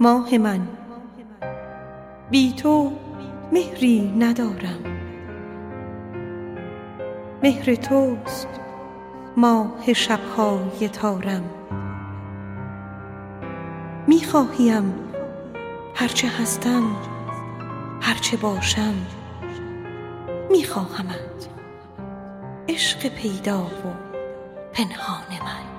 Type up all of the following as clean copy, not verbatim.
ماه من، بی تو مهری ندارم. مهر توست ماه شبهای تارم. میخواهیم هرچه هستم، هرچه باشم، میخواهمت عشق پیدا و پنهان من.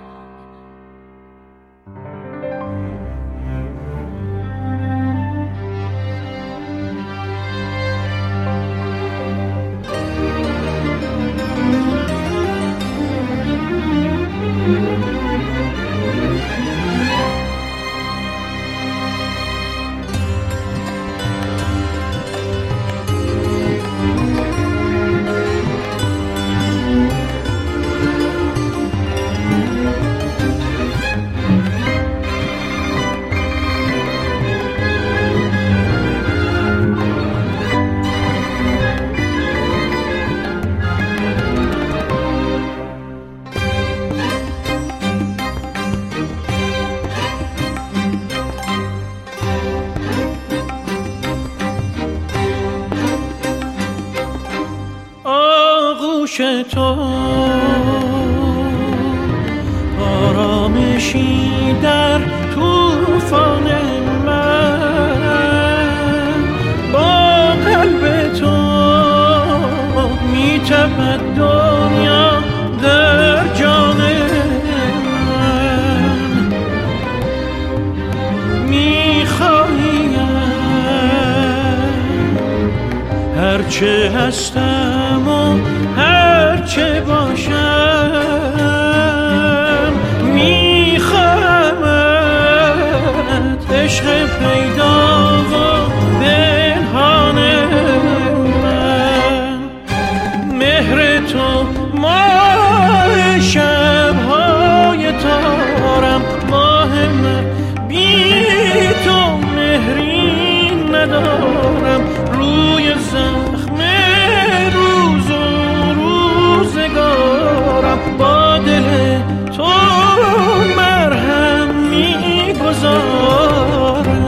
تو آرامشی در طوفان من، با قلب تو می‌تپد دنیا در جان من. می‌خواهیم هرچه هستم و هرچه باشم، میخواهمت عشق پیدا و پنهان من. مهر تو ماه شبهای تارم. ماه من، بی تو مهری ندارم. روی زخم روز و روزگارم، با دل تو مرهم می‌گذارم.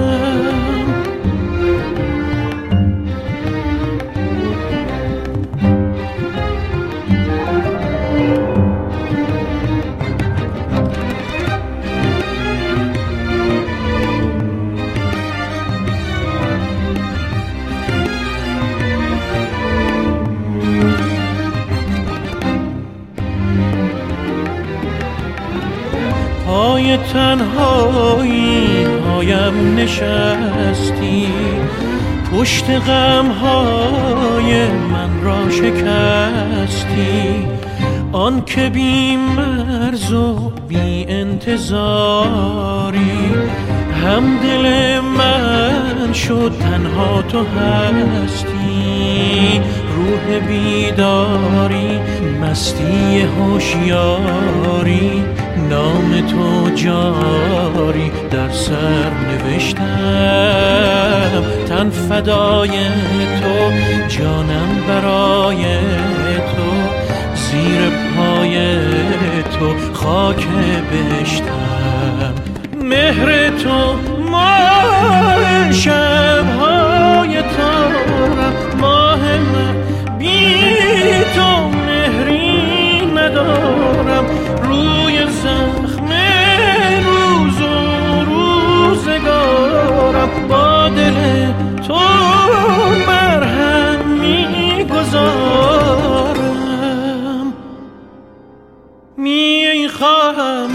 پای تنهایی هایم نشستی، پشت غمهای من را شکستی. آن که بی مرز و بی انتظاری، هم دل من شد تنها تو هستی. روح بیداری، مستی هوشیاری، نام تو جاری در سر نوشتم. تن فدای تو، جانم برای تو، زیر پای تو خاک بهشتم. مهر تو ماه شبهای تارم. ماه من، بی تو مهری ندارم. روی زخم روز و روزگارم، با دل تو مرهم می‌گذارم. می‌خواهم